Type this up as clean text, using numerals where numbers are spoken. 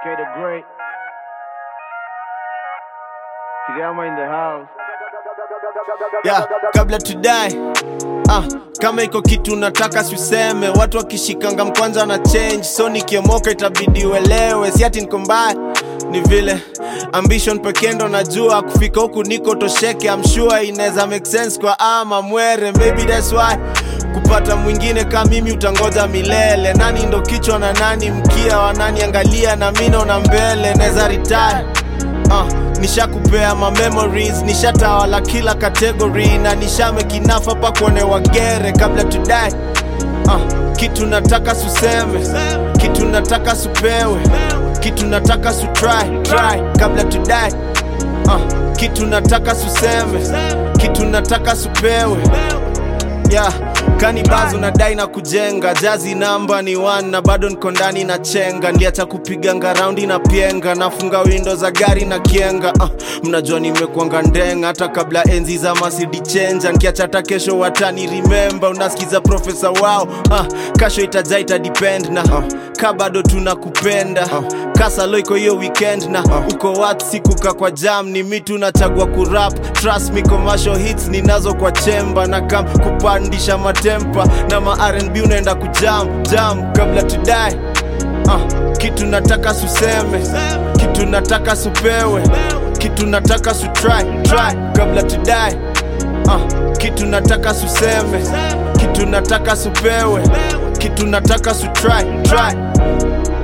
K the Great. Kigama in the house. Yeah, kabla tudai kama iko kitu nataka suseme. Watu wakishikanga mkwanza na change, so nikiomoka itabidi uelewe. Si ati niko mbaya, ni vile ambition pekendo najua. Kufika huku niko tosheke, I'm sure inaweza make sense kwa ama mwere. Maybe that's why kupata mwingine kama mimi utangoja milele. Nani ndo kichwa na nani mkia, wanani angalia na mimi naona mbele. Naweza retire, nishakupea ma memories, nishatawala kila category, na nishame kinafa pa kuone wagere. Kabla tudai kitu nataka suseme, kitu nataka supewe, kitu nataka su try. Kabla tudai kitu nataka suseme, kitu nataka supewe. Yeah, kani bazo nadai na kujenga. Jazi namba ni 1 na bado niko ndani na chenga. Ndiacha kupiga ngaraundi na pienga, nafunga window za gari na kienga. Mnajua nimekuanga ndenga hata kabla enzi za Masidi Changer. Nikiacha hata kesho watani remember. Unasikiza professor wao, kasho itaja depend na ka bado tunakupenda. Kasa loiko hiyo weekend na uko what sikuka kwa jam. Ni mi tunachagua kurap, trust me commercial hits ninazo kwa chamber. Na kam kupandisha matempa na ma R&B unaenda kujam kabla tudai kitu nataka suseme, kitu nataka supewe, kitu nataka su try. Kabla tudai kitu nataka suseme, kitu nataka supewe, kitu nataka su try.